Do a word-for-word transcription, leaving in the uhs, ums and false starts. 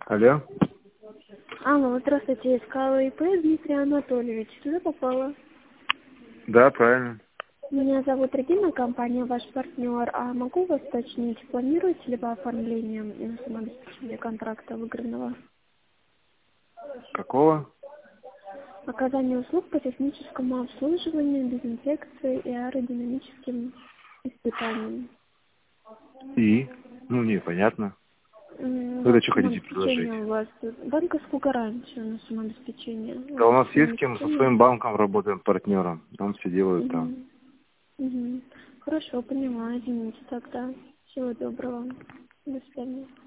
Алло. Алло, здравствуйте, я искала ИП Дмитрий Анатольевич. Туда попала. Да, правильно. Меня зовут Регина, компания ваш партнер. А могу вас уточнить, планируете ли вы оформление на самообеспечение контракта выигранного? Какого? Оказание услуг по техническому обслуживанию, дезинфекции и аэродинамическим испытаниям. И? Ну, непонятно. М, Вы Вот это что хотите предложить? самообеспечение у вас, банковскую гарантию на самообеспечение. Да у Вот, нас есть с кем, со самообеспечение. своим банком работаем, партнером. Он все делает там. Мгм. Мгм. Хорошо, понимаю, извините тогда. Всего доброго. До свидания.